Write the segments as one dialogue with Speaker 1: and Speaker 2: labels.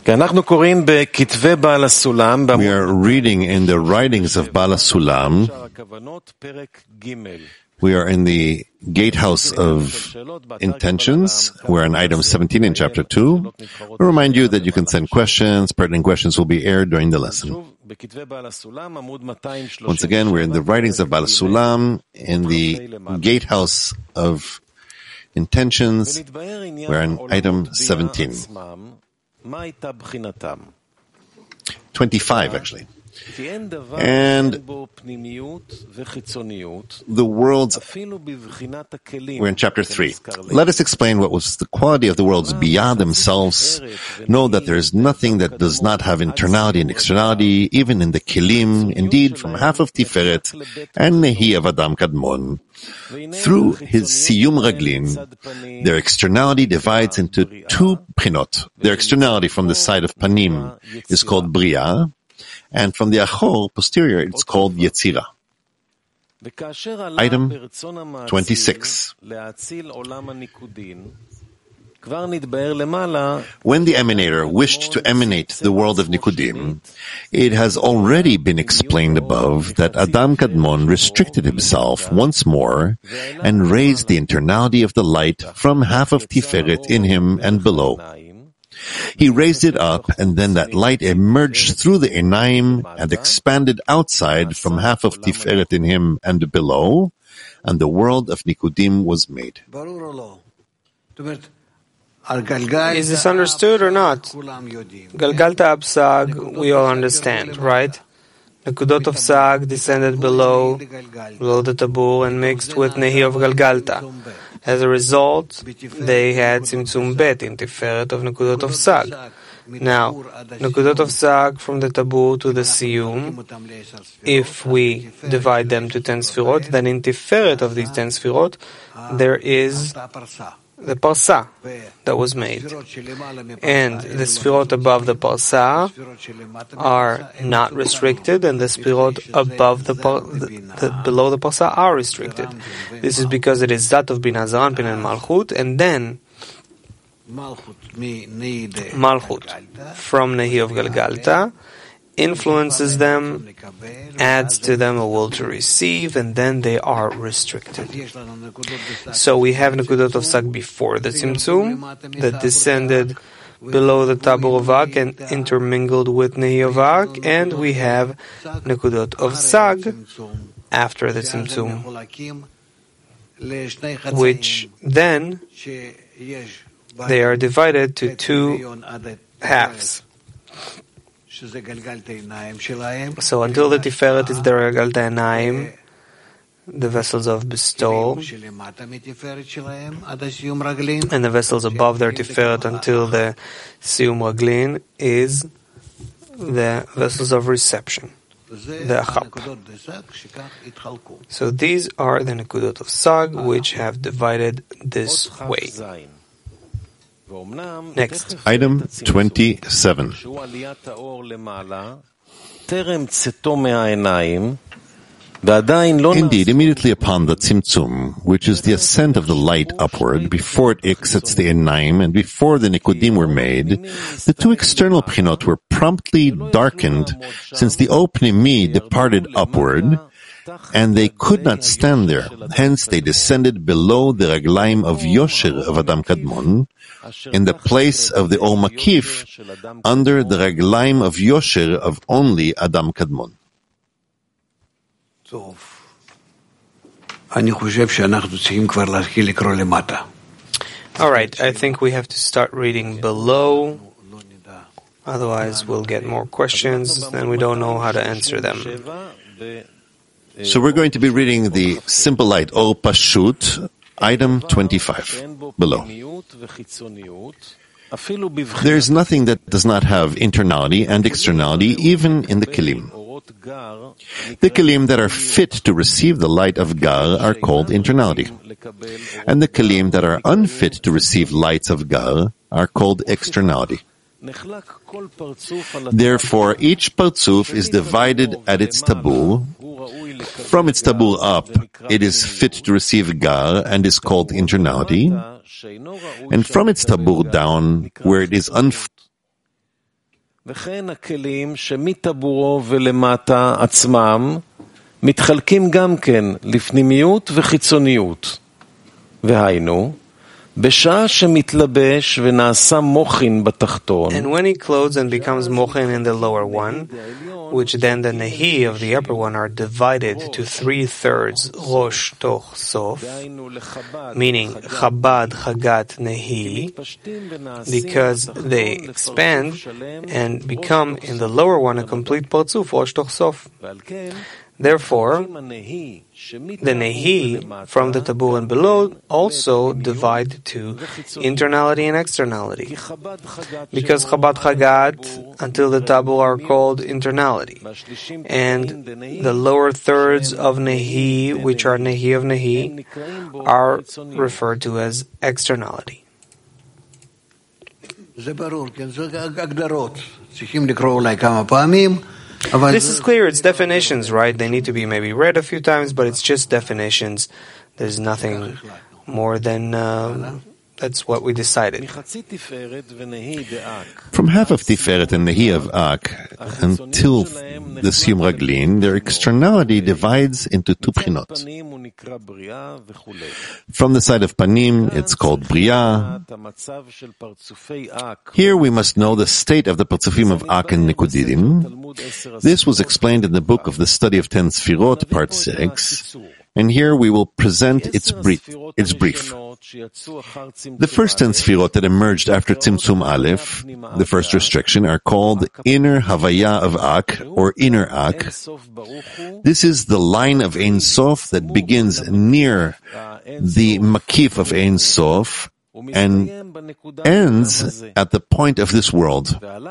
Speaker 1: We are reading in the writings of Baal HaSulam. We are in the gatehouse of intentions. We're on item 17 in chapter 2. I'll remind you that you can send questions. Pertinent questions will be aired during the lesson. Once again, we're in the writings of Baal HaSulam in the gatehouse of intentions. We're on item 17. 25, actually. And the world's, we're in chapter 3. Let us explain what was the quality of the worlds beyond themselves. Know that there is nothing that does not have internality and externality, even in the Kelim, indeed from half of Tiferet and Nehi of Adam Kadmon. Through his Siyum Raglin, their externality divides into two Prinot. Their externality from the side of Panim is called Bria, and from the Achor, posterior, it's called Yetzira. Item 26. When the emanator wished to emanate the world of Nikudim, it has already been explained above that Adam Kadmon restricted himself once more and raised the internality of the light from half of Tiferet in him and below. He raised it up, and then that light emerged through the Enaim and expanded outside from half of Tiferet in him and below, and the world of Nikudim was made.
Speaker 2: Is this understood or not? Galgalta ab Sag, we all understand, right? Nekudot of Sag descended below the Tabur and mixed with Nehi of Galgalta. As a result, they had Tzimtzum Bet in Tiferet of Nekudot of Sag. Now, Nekudot of Sag from the Tabur to the Siyum, if we divide them to 10 Sfirot, then in Tiferet of these 10 Sfirot, there is the Parsa that was made. And the Sfirot above the Parsa are not restricted, and the Sfirot above below the Parsa are restricted. This is because it is Zat of Bin Hazan, Bin and Malchut, and then Malchut from Nehi of Galgalta influences them, adds to them a will to receive, and then they are restricted. So we have Nekudot of Sag before the Tzimtzum that descended below the Tabur of Ak and intermingled with Nehi of Ak, and we have Nekudot of Sag after the Tzimtzum, which then they are divided to two halves. So until the Tiferet is the Galgalta Enaim, the vessels of bestowal, and the vessels above their Tiferet until the Siyum Raglin is the vessels of reception, the Achap. So these are the Nekudot of Sag, which have divided this way. Next.
Speaker 1: Item 27. Indeed, immediately upon the Tzimtzum, which is the ascent of the light upward, before it exits the Enaim, and before the Nikudim were made, the two external Prinot were promptly darkened, since the O Pnimi departed upward, and they could not stand there. Hence they descended below the Raglaim of Yosher of Adam Kadmon, in the place of the O Makif, under the Raglaim of Yosher of only Adam Kadmon.
Speaker 2: Alright, I think we have to start reading below, otherwise we'll get more questions and we don't know how to answer them.
Speaker 1: So we're going to be reading the simple light, O Pashut, item 25, below. There is nothing that does not have internality and externality, even in the Kelim. The Kelim that are fit to receive the light of Gar are called internality, and the Kelim that are unfit to receive lights of Gar are called externality. Therefore, each Partzuf is divided at its tabur. From its tabur up, it is fit to receive Gar and is called internality. And from its tabur down, where it is unfit,
Speaker 3: וכן הכלים שמטבורו ולמטה עצמם מתחלקים גם כן לפנימיות וחיצוניות. והיינו, בשעה שמתלבש ונעשה מוחין בתחתון.
Speaker 2: And when he clothes and becomes mochin in the lower one, which then the nehi of the upper one are divided to 3/3 rosh toch sof, meaning Chabad, Chagat, Nehi, because they expand and become in the lower one a complete parzuf, rosh toch sof. Therefore, the Nehi from the tabur and below also divide to internality and externality. Because Chabad Chagat until the tabur are called internality. And the lower thirds of Nehi, which are Nehi of Nehi, are referred to as externality. This is clear, it's definitions, right? They need to be maybe read a few times, but it's just definitions. There's nothing more than that's what we decided.
Speaker 1: From half of Tiferet and Nehi of Ak until the Siyum Raglin, their externality divides into two pchinot. From the side of Panim, it's called Bria. Here we must know the state of the Parzufim of Ak and Nikudidim. This was explained in the book of the Study of 10 Sfirot, part 6. And here we will present its brief. The first 10 Sfirot that emerged after Tzimtzum Aleph, the first restriction, are called Inner Havaya of Ak, or Inner Ak. This is the line of Ein Sof that begins near the Makif of Ein Sof and ends at the point of this world.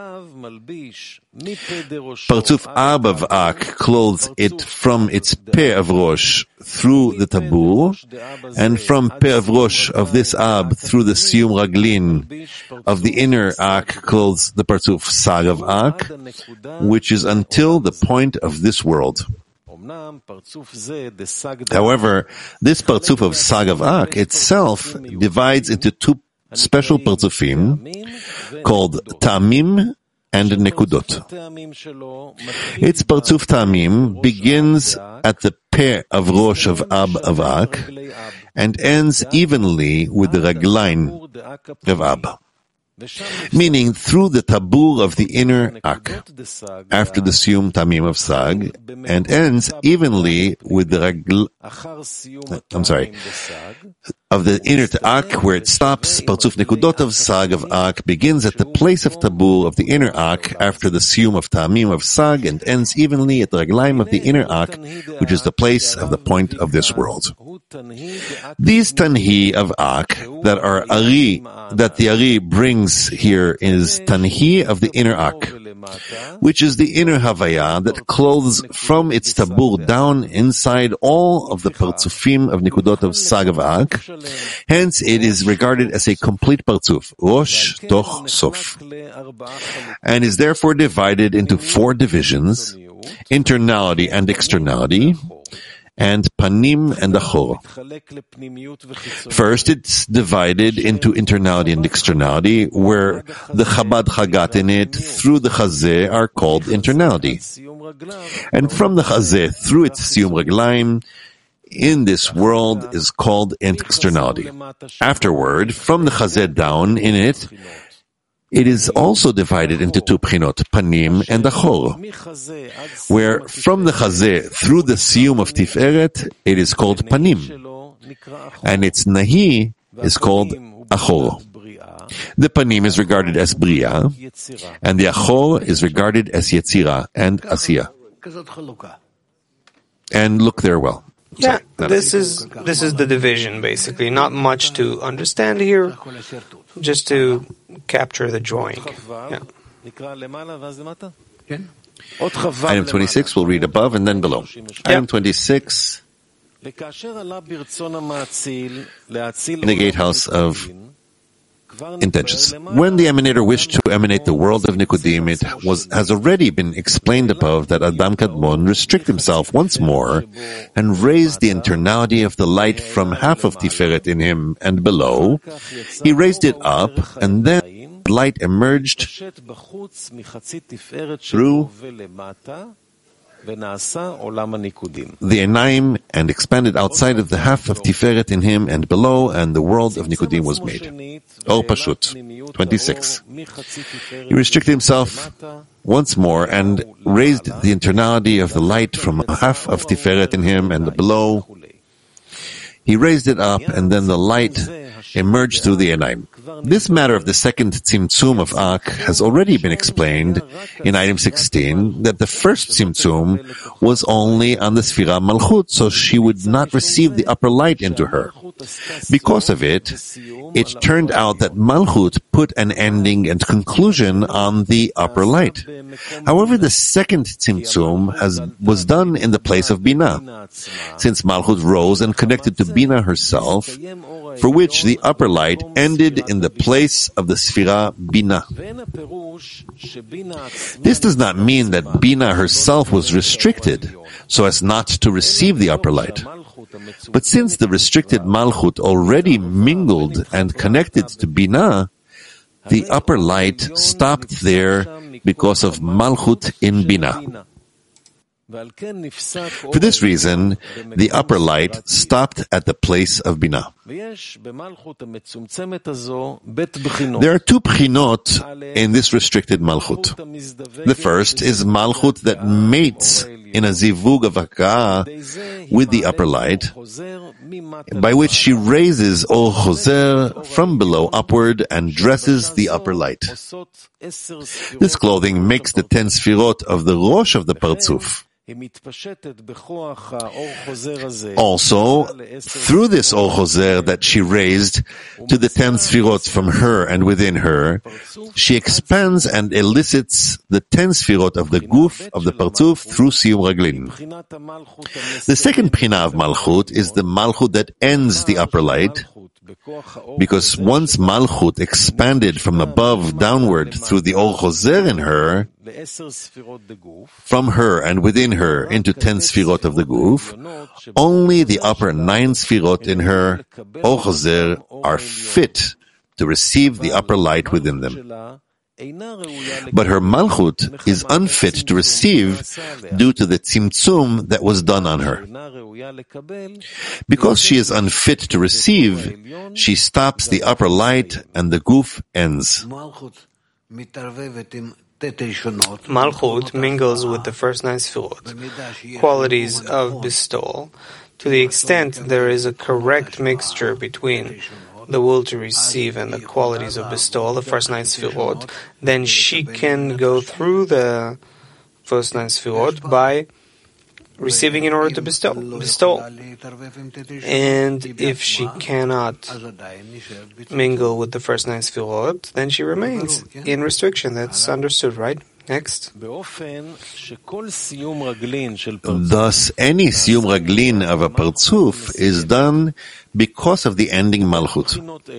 Speaker 1: Parzuf Ab of Ak clothes it from its Peh of Rosh through the Tabur, and from Peh of Rosh of this Ab through the Siyum Raglin of the inner Ak clothes the Parzuf Sag of Ak, which is until the point of this world. However, this Parzuf of Sag of Ak itself divides into two special Parzufim called Ta'amim and Nekudot. Its Parzuf Ta'amim begins at the Peh of Rosh of Ab of Ak and ends evenly with the Raglain of Ab, meaning through the tabur of the inner Ak, after the Siyum Tamim of Sag, and ends evenly with the of the inner Ak, where it stops. Parzuf Nekudot of Sag of Ak begins at the place of tabur of the inner Ak after the Siyum of Tamim of Sag, and ends evenly at the Raglaim of the inner Ak, which is the place of the point of this world. These Tanhi of Ak that are Ari, that the Ari brings here is Tanhi of the inner Ak, which is the inner Havaya that clothes from its tabur down inside all of the Parzufim of Nikudot of Sag of Ak. Hence, it is regarded as a complete Parzuf, Rosh Toch Sof, and is therefore divided into 4 divisions: internality and externality, and Panim and Achor. First, it's divided into internality and externality, where the Chabad Chagat in it through the Chazeh are called internality. And from the Chazeh through its Siyum Raglaim in this world is called externality. Afterward, from the Chazeh down in it, it is also divided into 2 pchinot, Panim and Achor, where from the Chazeh through the Siyum of Tiferet, it is called Panim, and its Nahi is called Achor. The Panim is regarded as Bria, and the Achor is regarded as Yetzira and Asiya. And look there well.
Speaker 2: Yeah, this is the division, basically. Not much to understand here, just to capture the drawing. Yeah.
Speaker 1: Item 26, we'll read above and then below. Item 26, in the gatehouse of intentions. When the emanator wished to emanate the world of Nikudim, it has already been explained above that Adam Kadmon restricted himself once more and raised the internality of the light from half of Tiferet in him and below. He raised it up, and then light emerged through the Einaim and expanded outside of the half of Tiferet in him and below, and the world of Nikudim was made. Or Pashut, 26. He restricted himself once more and raised the internality of the light from half of Tiferet in him and below. He raised it up, and then the light emerged through the Einaim. This matter of the second Tzimtzum of Ak has already been explained in item 16, that the first Tzimtzum was only on the Sfira Malchut, so she would not receive the upper light into her. Because of it, it turned out that Malchut put an ending and conclusion on the upper light. However, the second Tzimtzum was done in the place of Binah, since Malchut rose and connected to Binah herself, for which the upper light ended in the place of the Sfira Binah. This does not mean that Binah herself was restricted so as not to receive the upper light. But since the restricted Malchut already mingled and connected to Binah, the upper light stopped there because of Malchut in Binah. For this reason, the upper light stopped at the place of Binah. There are two Pchinot in this restricted Malchut. The first is Malchut that mates in a zivug of Haka'ah with the upper light, by which she raises Or Choser from below upward and dresses the upper light. This clothing makes the 10 Sfirot of the Rosh of the Partzuf. Also, through this Or Choser that she raised to the 10 Sfirot from her and within her, she expands and elicits the 10 Sfirot of the Guf of the Partzuf through Siyum Raglin. The second Pchina of Malchut is the Malchut that ends the upper light, because once Malchut expanded from above downward through the Or Choser in her, from her and within her into 10 Sfirot of the Guf, only the upper 9 Sfirot in her, Or Choser, are fit to receive the upper light within them. But her Malchut is unfit to receive due to the Tzimtzum that was done on her. Because she is unfit to receive, she stops the upper light and the Guf ends.
Speaker 2: Malchut mingles with the first 9 Sfirot, qualities of bestowal, to the extent there is a correct mixture between the will to receive and the qualities of bestowal, the first 9 Sfirot, then she can go through the first 9 Sfirot by receiving in order to bestow. And if she cannot mingle with the first 9 Sfirot, then she remains in restriction. That's understood, right? Next.
Speaker 1: Thus, any Siyum Raglin of a Partzuf is done because of the ending Malchut.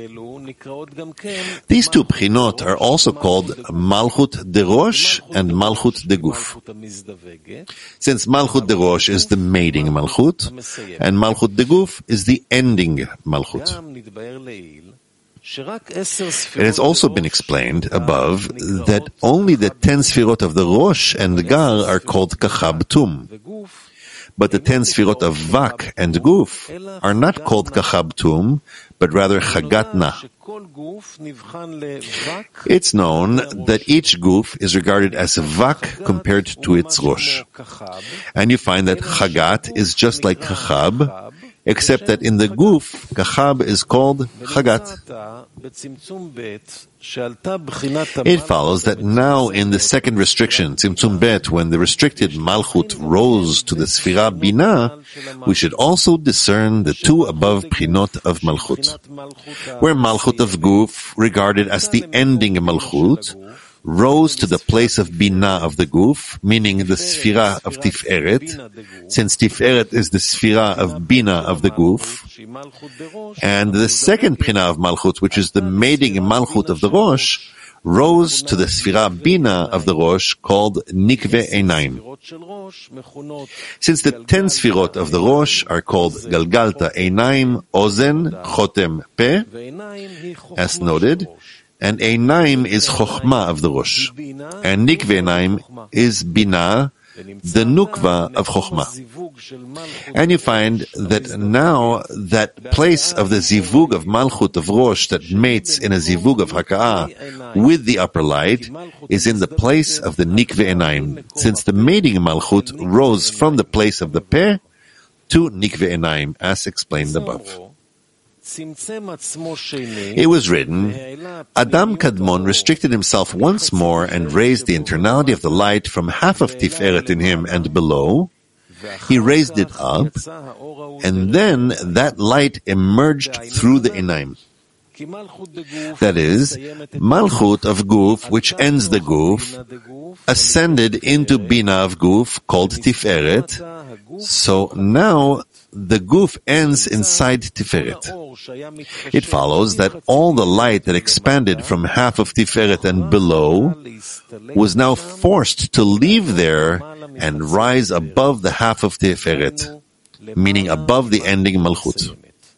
Speaker 1: These two Pchinot are also called Malchut de Rosh and Malchut de Guf. Since Malchut de Rosh is the mating Malchut, and Malchut de Guf is the ending Malchut. It has also been explained above that only the 10 Sfirot of the Rosh and Gar are called Kachab Tum. But the 10 Sfirot of Vak and Guf are not called Kachab Tum, but rather Chagatna. It's known that each Guf is regarded as a Vak compared to its Rosh. And you find that Chagat is just like Chachab, except that in the Guf, Kachab is called Chagat. It follows that now in the second restriction, Tzimtzum Bet, when the restricted Malchut rose to the Sfira Binah, we should also discern the two above Pchinot of Malchut. Where Malchut of Guf, regarded as the ending Malchut, rose to the place of Binah of the Guf, meaning the Sfira of Tiferet, since Tiferet is the Sfira of Binah of the Guf, and the second Pchina of Malchut, which is the mating Malchut of the Rosh, rose to the Sfira Binah of the Rosh, called Nikve Einaim. Since the 10 Sfirot of the Rosh are called Galgalta Einaim, Ozen, Chotem, Peh, as noted, And Einaim is Chokhmah of the Rosh. And Nikve Einaim is Binah, the Nukva of Chokhmah. And you find that now that place of the Zivug of Malchut of Rosh that mates in a Zivug of Haka'ah with the upper light is in the place of the Nikve Einaim, since the mating Malchut rose from the place of the Peh to Nikve Einaim, as explained above. It was written, Adam Kadmon restricted himself once more and raised the internality of the light from half of Tiferet in him and below. He raised it up, and then that light emerged through the Einaim. That is, Malchut of Guf, which ends the Guf, ascended into Bina of Guf, called Tiferet. So now the Guf ends inside Tiferet. It follows that all the light that expanded from half of Tiferet and below was now forced to leave there and rise above the half of Tiferet, meaning above the ending Malchut.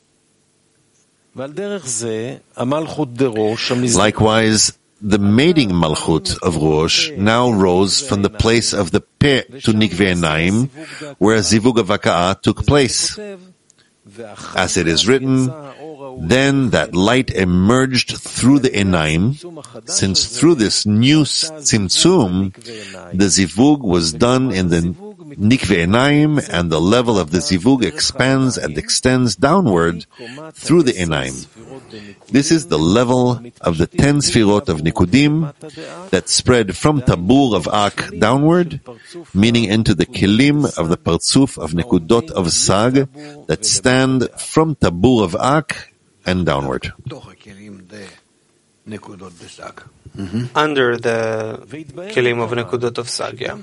Speaker 1: Likewise, the mating Malchut of Rosh now rose from the place of the Peh to Nikve Einaim, where Zivug of Haka'ah took place. As it is written, then that light emerged through the Einaim, since through this new Tzimtzum, the Zivug was done in the Nikve Einaim, and the level of the Zivug expands and extends downward through the Einaim. This is the level of the 10 Sfirot of Nikudim that spread from Tabur of Ak downward, meaning into the Kelim of the Partzuf of Nekudot of Sag that stand from Tabur of Ak and downward.
Speaker 2: Under the Kelim of Nekudot of Sag, yeah.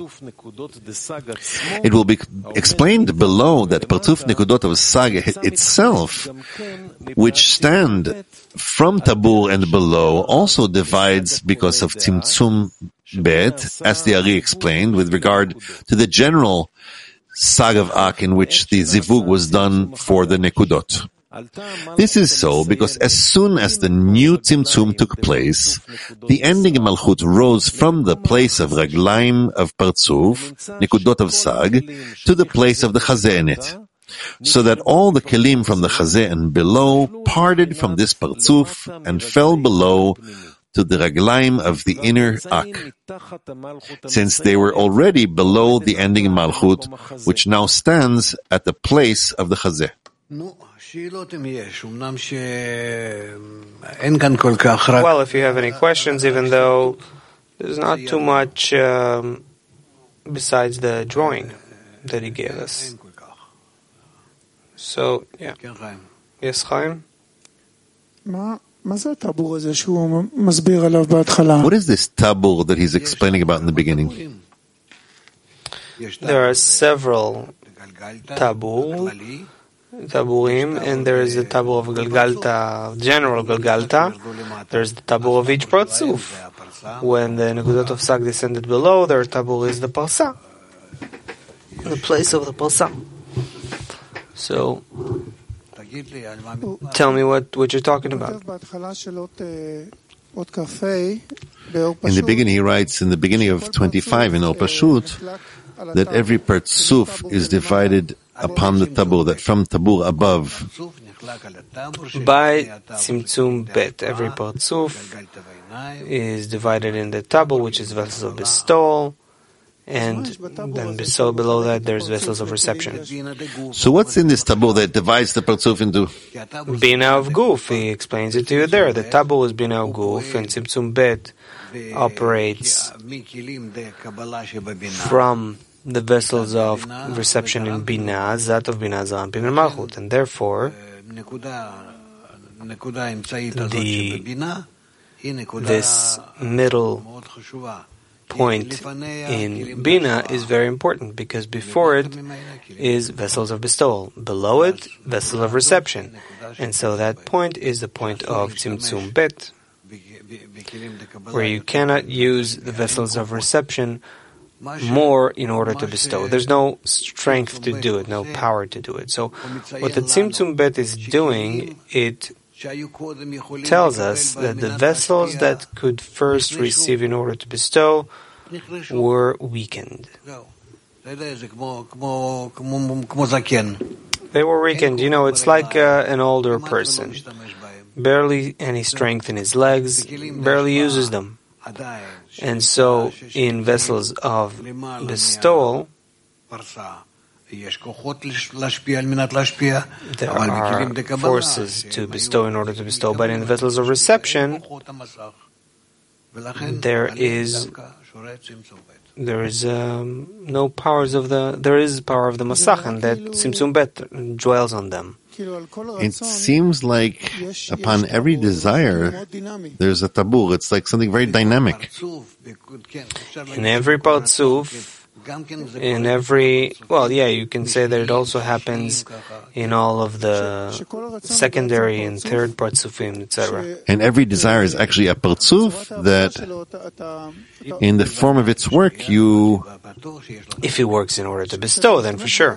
Speaker 1: It will be explained below that Partzuf Nekudot of Sag itself, which stand from Tabur and below, also divides because of Tzimtzum Bet, as the Ari explained, with regard to the general Sag of Ak in which the Zivug was done for the Nekudot. This is so because as soon as the new Tzimtzum took place, the ending Malchut rose from the place of Raglaim of Partzuf, Nekudot of Sag, to the place of the Chazeh in it, so that all the Kelim from the Chazeh and below parted from this Partzuf and fell below to the Raglaim of the inner Ak, since they were already below the ending Malchut, which now stands at the place of the Chazeh.
Speaker 2: Well, if you have any questions, even though there's not too much besides the drawing that he gave us. So, yeah. Yes, Chaim?
Speaker 1: What is this tabur that he's explaining about in the beginning?
Speaker 2: There are several taburim, and there is the tabur of Galgalta, general Galgalta. There's the tabur of each Partzuf. When the Nekudot of Sag descended below, their tabur is the Parsa, the place of the Parsa. So, tell me what you're talking about.
Speaker 1: In the beginning, he writes, in the beginning of 25 in Or Pashut, that every Partzuf is divided upon the tabur, that from tabur above.
Speaker 2: By Tzimtzum Bet, every Partzuf is divided in the tabur, which is vessels of bestowal, and then below that there's vessels of reception.
Speaker 1: So what's in this tabur that divides the Partzuf into?
Speaker 2: Bina of Guf, he explains it to you there. The tabur is Bina of Guf, and Tzimtzum Bet operates from the vessels of reception in Bina, Zat of Bina, Zampim, and Malchut, and therefore this middle point in Bina is very important, because before it is vessels of bestowal, below it vessels of reception, and so that point is the point of Tzimtzum Bet, where you cannot use the vessels of reception more in order to bestow. There's no strength to do it, no power to do it. So what the Tzimtzum Bet is doing, it tells us that the vessels that could first receive in order to bestow were weakened. They were weakened. It's like an older person. Barely any strength in his legs, barely uses them. And so, in vessels of bestowal, there are forces to bestow in order to bestow, but in vessels of reception, there is no powers of there is power of the Masach, and that Tzimtzum Bet dwells on them.
Speaker 1: It seems like upon every desire, there's a tabur. It's like something very dynamic.
Speaker 2: In every Partzuf, you can say that it also happens in all of the secondary and third Partzufim, etc.
Speaker 1: And every desire is actually a Partzuf that, in the form of its work,
Speaker 2: if it works in order to bestow, then for sure.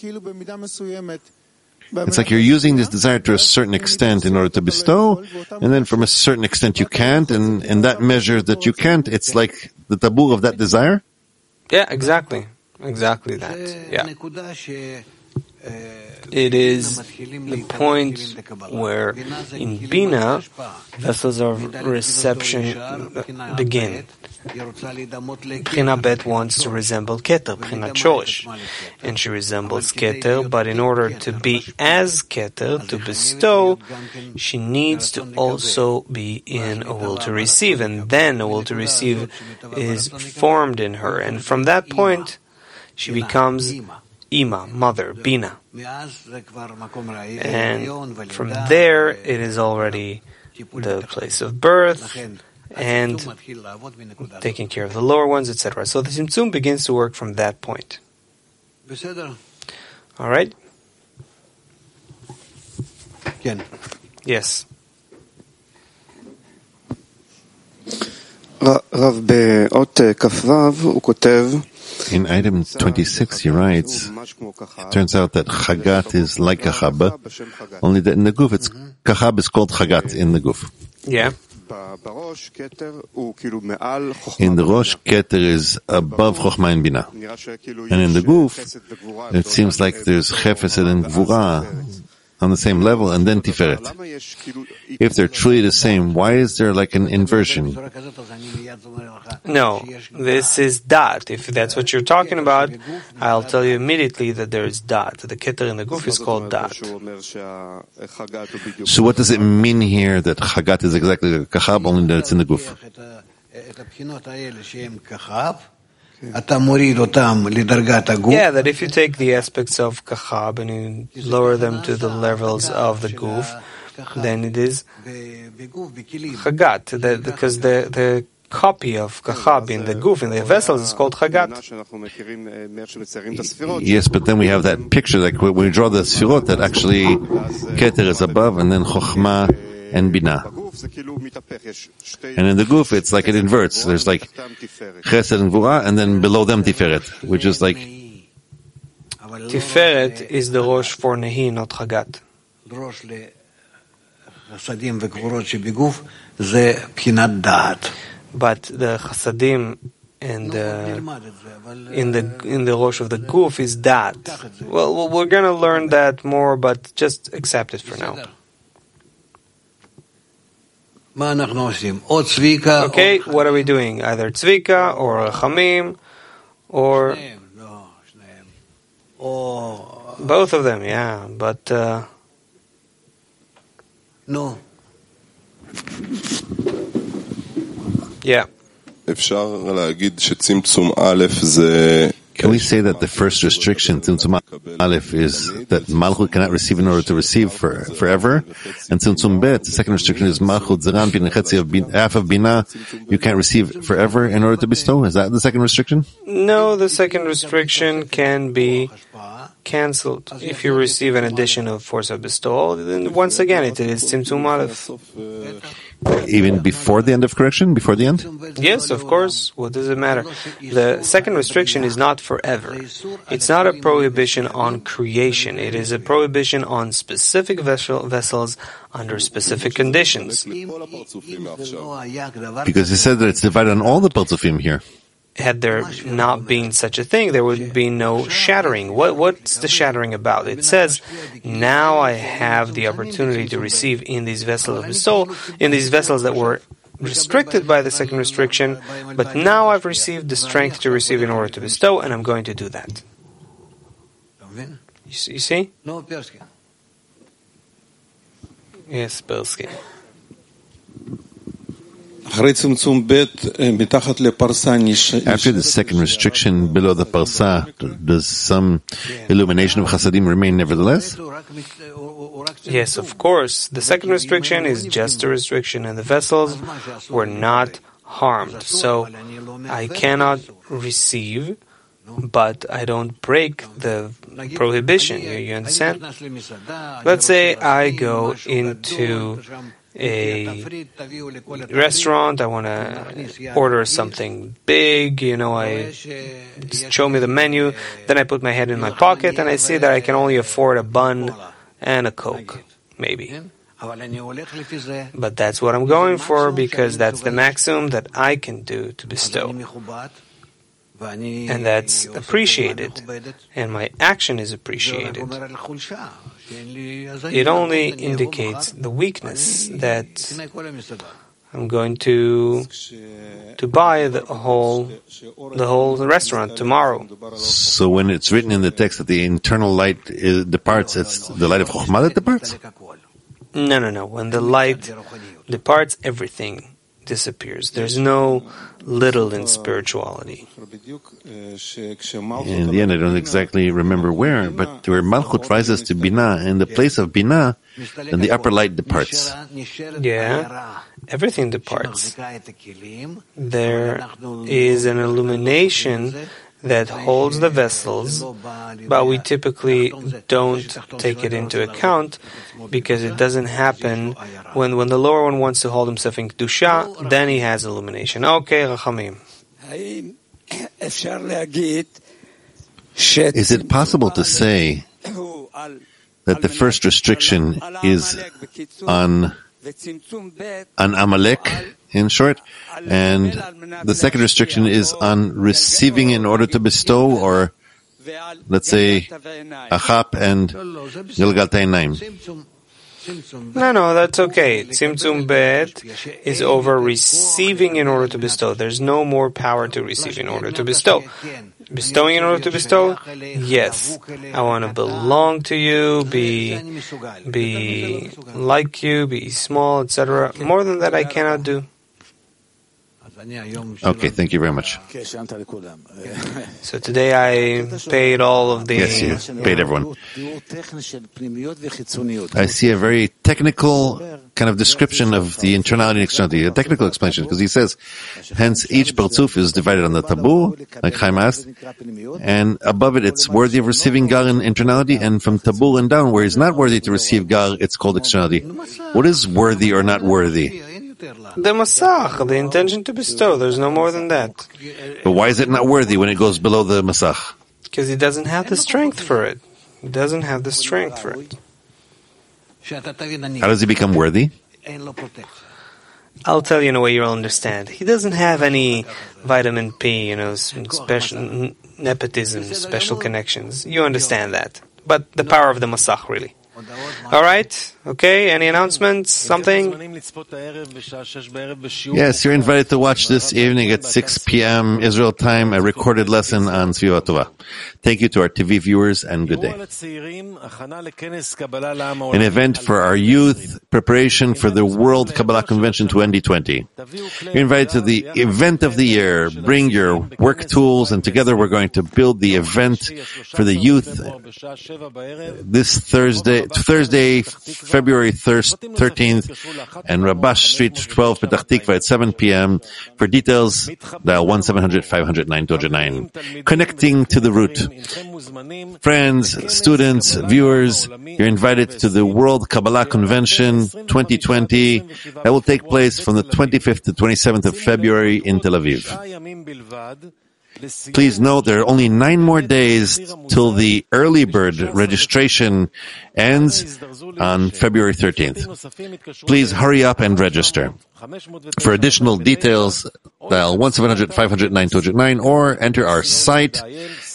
Speaker 1: It's like you're using this desire to a certain extent in order to bestow, and then from a certain extent you can't, and in that measure that you can't, it's like the tabur of that desire?
Speaker 2: Yeah, exactly. Exactly that. Yeah. It is the point where in Bina, vessels of reception begin. Bchina Bet wants to resemble Keter, Bchina Shorish, and she resembles Keter, but in order to be as Keter, to bestow, she needs to also be in a will to receive, and then a will to receive is formed in her, and from that point, she becomes Ima, mother, Bina. And from there, it is already the place of birth and taking care of the lower ones, etc. So the Tzimtzum begins to work from that point. All right? Yes.
Speaker 1: In item 26, he writes, it turns out that Chagat is like Kachab, only that in the Guf, Kachab is called Chagat in the Guf.
Speaker 2: Yeah.
Speaker 1: In the Rosh, Keter is above Chochmah and Bina. And in the Guf, it seems like there's Chefesed and Gvura on the same level, and then Tiferet. If they're truly the same, why is there like an inversion?
Speaker 2: No, this is Dat. If that's what you're talking about, I'll tell you immediately that there is Dat. The Keter in the Guf is called Dat.
Speaker 1: So what does it mean here that Chagat is exactly like Kachab, only that it's in the Guf?
Speaker 2: Yeah, that if you take the aspects of Kachab and you lower them to the levels of the Guf, then it is Chagat, because the copy of Kachab in the Guf, in the vessels, is called Chagat.
Speaker 1: Yes, but then we have that picture, like when we draw the Sfirot, that actually Keter is above, and then Chochmah and Bina. And in the Guf, it's like it inverts. There's like Chesed and Gvura, and then below them Tiferet, which is like...
Speaker 2: Tiferet is the Rosh for Nehi, not Chagat. But the Chasadim and in the Rosh of the Guf is Dat. Well, we're going to learn that more, but just accept it for now. Okay, what are we doing? Either Tzvika or Rachamim or both of them, yeah. But no. Yeah.
Speaker 1: Can we say that the first restriction, Tzimtzum Aleph, is that Malchut cannot receive in order to receive forever? And Tzimtzum Bet, the second restriction is Malchut Zeran Bin Chetzi of half of Bina, you can't receive forever in order to bestow? Is that the second restriction?
Speaker 2: No, the second restriction can be cancelled. If you receive an addition of force of bestowal, then once again it is Tzimtzum Aleph.
Speaker 1: even before the end of correction, before the end?
Speaker 2: Yes, of course. What does it matter? The second restriction is not forever. It's not a prohibition on creation. It is a prohibition on specific vessels under specific conditions.
Speaker 1: Because he said that it's divided on all the Partzufim here.
Speaker 2: Had there not been such a thing, there would be no shattering. What's the shattering about? It says, now I have the opportunity to receive in these vessels of bestowal, in these vessels that were restricted by the second restriction, but now I've received the strength to receive in order to bestow, and I'm going to do that. You see? Yes, Persky.
Speaker 1: After the second restriction below the parsa, does some illumination of chasadim remain nevertheless?
Speaker 2: Yes, of course. The second restriction is just a restriction, and the vessels were not harmed. So I cannot receive, but I don't break the prohibition. You understand? Let's say I go into a restaurant, I want to order something big, I show me the menu, then I put my head in my pocket and I see that I can only afford a bun and a Coke, maybe. But that's what I'm going for because that's the maximum that I can do to bestow. And that's appreciated, and my action is appreciated. It only indicates the weakness that I'm going to buy the whole restaurant tomorrow.
Speaker 1: So when it's written in the text that the internal light departs, it's the light of Chokhmah that departs?
Speaker 2: No. When the light departs, everything disappears. There's no little in spirituality.
Speaker 1: In the end, I don't exactly remember where, but where Malchut rises to Binah, in the place of Binah, then the upper light departs.
Speaker 2: Yeah, everything departs. There is an illumination that holds the vessels, but we typically don't take it into account because it doesn't happen when the lower one wants to hold himself in Kedusha, then he has illumination. Okay, Rachamim.
Speaker 1: Is it possible to say that the first restriction is on Amalek, in short, and the second restriction is on receiving in order to bestow, or let's say Achap and Gilgal Ta'inaim?
Speaker 2: No, that's okay. Tzimtzum Bet is over receiving in order to bestow. There's no more power to receive in order to bestow. Bestowing in order to bestow? Yes. I want to belong to you, be like you, be small, etc. More than that I cannot do.
Speaker 1: Okay, thank you very much.
Speaker 2: So today I paid all of the...
Speaker 1: Yes, you paid everyone. I see a very technical kind of description of the internality and externality, a technical explanation, because he says, hence each Partzuf is divided on the tabur, like Chaim asked, and above it it's worthy of receiving gar in internality, and from tabur and down, where he's not worthy to receive gar, it's called externality. What is worthy or not worthy?
Speaker 2: The masach, the intention to bestow. There's no more than that.
Speaker 1: But why is it not worthy when it goes below the masach?
Speaker 2: Because he doesn't have the strength for it. He doesn't have the strength for it.
Speaker 1: How does he become worthy?
Speaker 2: I'll tell you in a way you'll understand. He doesn't have any vitamin P, special nepotism, special connections. You understand that. But the power of the masach, really. All right. Okay. Any announcements? Something?
Speaker 1: Yes, you're invited to watch this evening at 6 p.m. Israel time, a recorded lesson on Sfivat Tova. Thank you to our TV viewers and good day. An event for our youth, preparation for the World Kabbalah Convention 2020. You're invited to the event of the year. Bring your work tools, and together we're going to build the event for the youth this Thursday Thursday, February 13th, and Rabash Street 12, Petach Tikva at 7 p.m. For details, dial 1-700-500-929. Connecting to the root. Friends, students, viewers, you're invited to the World Kabbalah Convention 2020 that will take place from the 25th to 27th of February in Tel Aviv. Please note there are only 9 more days till the early bird registration ends on February 13th. Please hurry up and register. For additional details, dial 1-700-500-929 or enter our site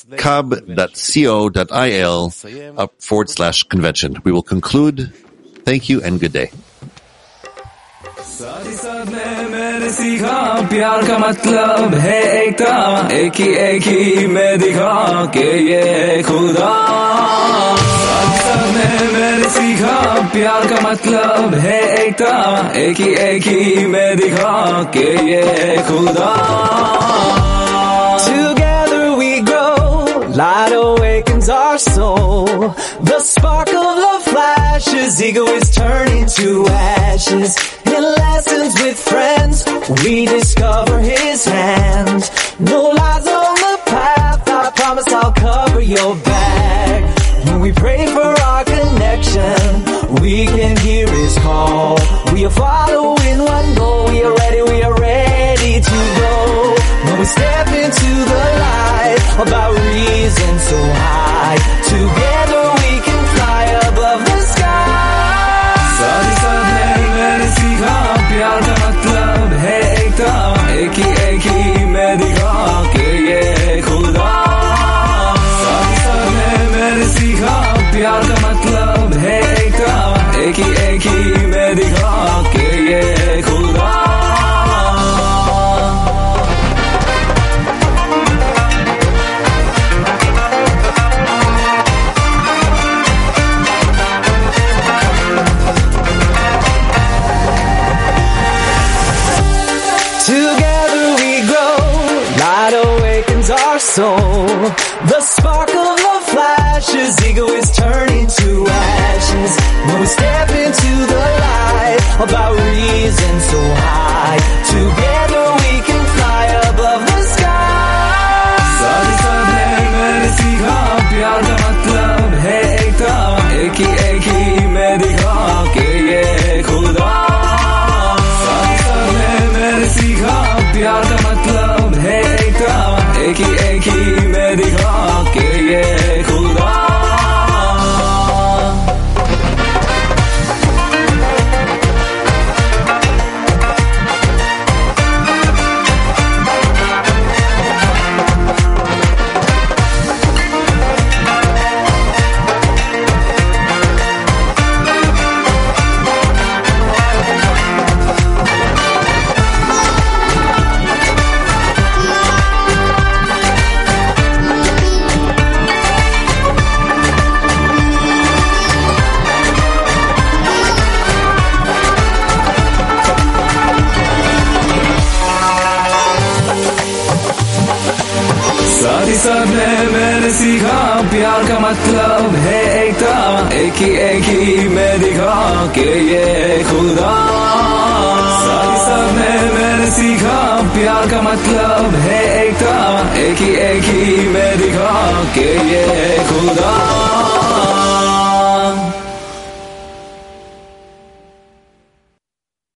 Speaker 1: kab.co.il/convention. We will conclude. Thank you and good day.
Speaker 4: साथ ही साथ मैंने सीखा प्यार का मतलब है एकता एक ही मैं दिखा के ये खुदा साथ ही साथ मैंने सीखा प्यार का मतलब है एकता एक ही मैं दिखा के ये खुदा Together we grow, light awakens our soul. The spark of love flashes, ego is turning to ashes. In lessons with friends, we discover His hand. No lies on the path, I promise I'll cover your back. When we pray for our connection, we can hear His call. We are following one goal, we are ready to go. When we step into the light of our reason so high, together we can fly above the sky. साथ ही साथ मैंने सीखा प्यार का मतलब है एकता एक ही मैं दिखा के ये खुदा साथ ही साथ मैंने सीखा प्यार का मतलब है एकता एक ही मैं दिखा के ये खुदा Together we grow, light awakens our soul. The spark of love flashes, ego is turning to ashes. When we step into the light of our reason so high, together we can fly above the sky. साथ ही साथ मैंने सीखा प्यार का मतलब है एकता एक ही मैं दिखा के ये खुदा मैंने सीखा प्यार का मतलब है एकता एक ही मैं दिखा के ये खुदा साथ ही साथ मैंने सीखा प्यार का मतलब है एकता एक ही मैं दिखा के ये खुदा साथ ही साथ मैंने सीखा प्यार का मतलब है एकता एक ही मैं दिखा के ये खुदा